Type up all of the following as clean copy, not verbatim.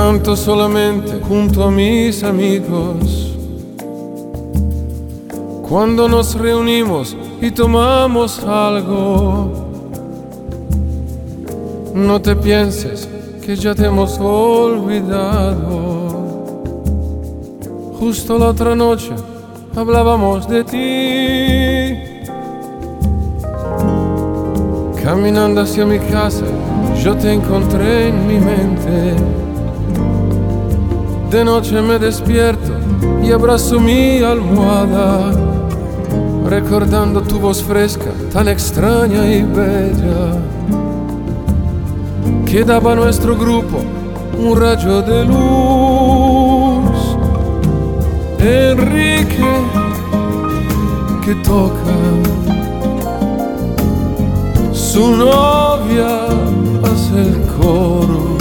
canto solamente junto a mis amigos. Cuando nos reunimos y tomamos algo, no te pienses que ya te hemos olvidado. Justo la otra noche hablábamos de ti. Caminando hacia mi casa, yo te encontré en mi mente. De noche me despierto y abrazo mi almohada, recordando tu voz fresca, tan extraña y bella, que daba a nuestro grupo un rayo de luz. Enrique, que toca, su novia hace el coro.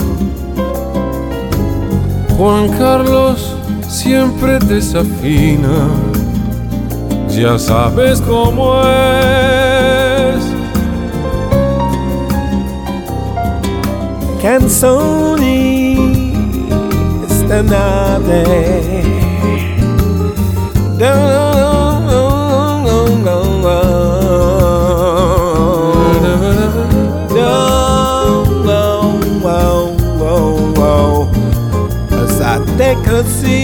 Juan Carlos siempre desafina, ya sabes cómo es. Canzoni stanotte, passate così.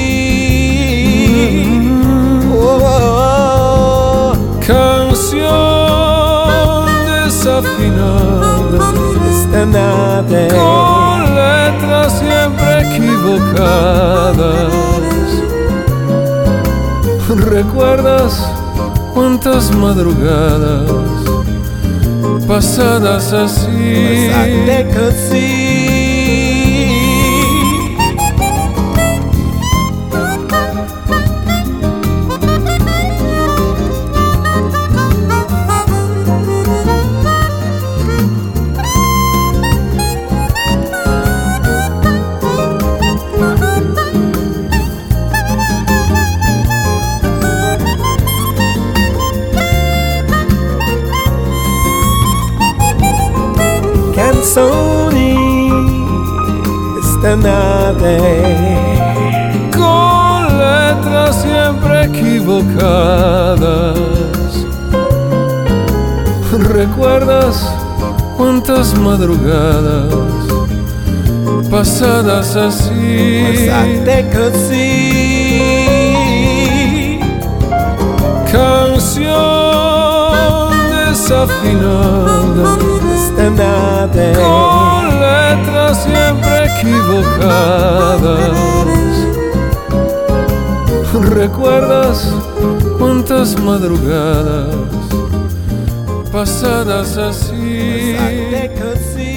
Canción desafinada, Stanotte, con letras siempre equivocadas. ¿Recuerdas cuántas madrugadas pasadas así? passate così. Canzoni stanotte, con letras siempre equivocadas. ¿Recuerdas cuántas madrugadas pasadas así? passate così. Canción desafinada, Stanotte, con letras siempre equivocadas. ¿Recuerdas cuántas madrugadas pasadas así? passate così.